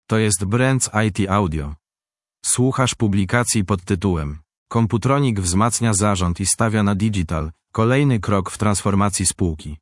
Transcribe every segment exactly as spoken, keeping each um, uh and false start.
To jest Brands I T Audio. Słuchasz publikacji pod tytułem Komputronik wzmacnia zarząd i stawia na digital. Kolejny krok w transformacji spółki.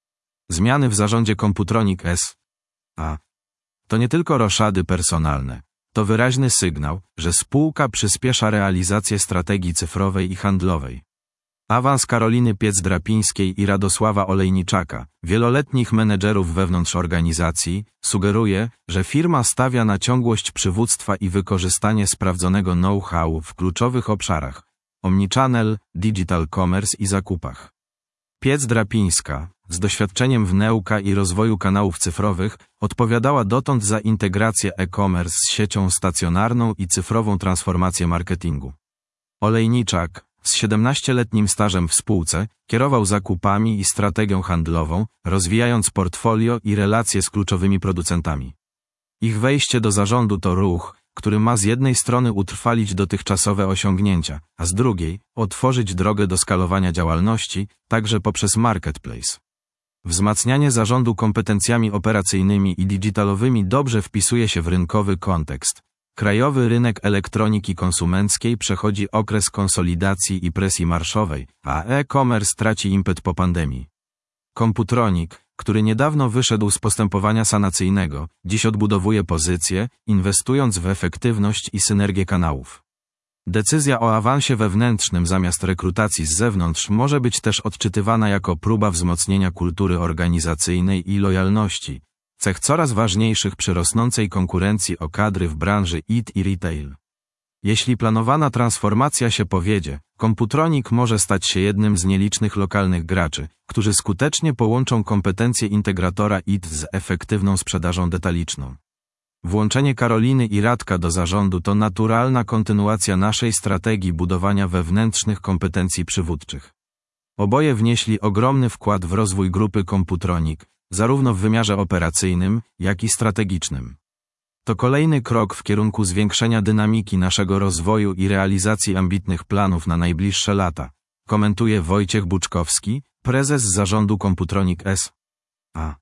Zmiany w zarządzie Komputronik S A to nie tylko roszady personalne. To wyraźny sygnał, że spółka przyspiesza realizację strategii cyfrowej i handlowej. Awans Karoliny Piec-Drapińskiej i Radosława Olejniczaka, wieloletnich menedżerów wewnątrz organizacji, sugeruje, że firma stawia na ciągłość przywództwa i wykorzystanie sprawdzonego know-how w kluczowych obszarach omnichannel, digital commerce i zakupach. Piec-Drapińska, z doświadczeniem w nauka i rozwoju kanałów cyfrowych, odpowiadała dotąd za integrację e-commerce z siecią stacjonarną i cyfrową transformację marketingu. Olejniczak, z siedemnastoletnim stażem w spółce, kierował zakupami i strategią handlową, rozwijając portfolio i relacje z kluczowymi producentami. Ich wejście do zarządu to ruch, który ma z jednej strony utrwalić dotychczasowe osiągnięcia, a z drugiej otworzyć drogę do skalowania działalności, także poprzez marketplace. Wzmacnianie zarządu kompetencjami operacyjnymi i digitalowymi dobrze wpisuje się w rynkowy kontekst. Krajowy rynek elektroniki konsumenckiej przechodzi okres konsolidacji i presji marszowej, a e-commerce traci impet po pandemii. Komputronik, który niedawno wyszedł z postępowania sanacyjnego, dziś odbudowuje pozycję, inwestując w efektywność i synergię kanałów. Decyzja o awansie wewnętrznym zamiast rekrutacji z zewnątrz może być też odczytywana jako próba wzmocnienia kultury organizacyjnej i lojalności, cech coraz ważniejszych przy rosnącej konkurencji o kadry w branży I T i retail. Jeśli planowana transformacja się powiedzie, Komputronik może stać się jednym z nielicznych lokalnych graczy, którzy skutecznie połączą kompetencje integratora I T z efektywną sprzedażą detaliczną. Włączenie Karoliny i Radka do zarządu to naturalna kontynuacja naszej strategii budowania wewnętrznych kompetencji przywódczych. Oboje wnieśli ogromny wkład w rozwój grupy Komputronik, zarówno w wymiarze operacyjnym, jak i strategicznym. To kolejny krok w kierunku zwiększenia dynamiki naszego rozwoju i realizacji ambitnych planów na najbliższe lata, komentuje Wojciech Buczkowski, prezes zarządu Komputronik S A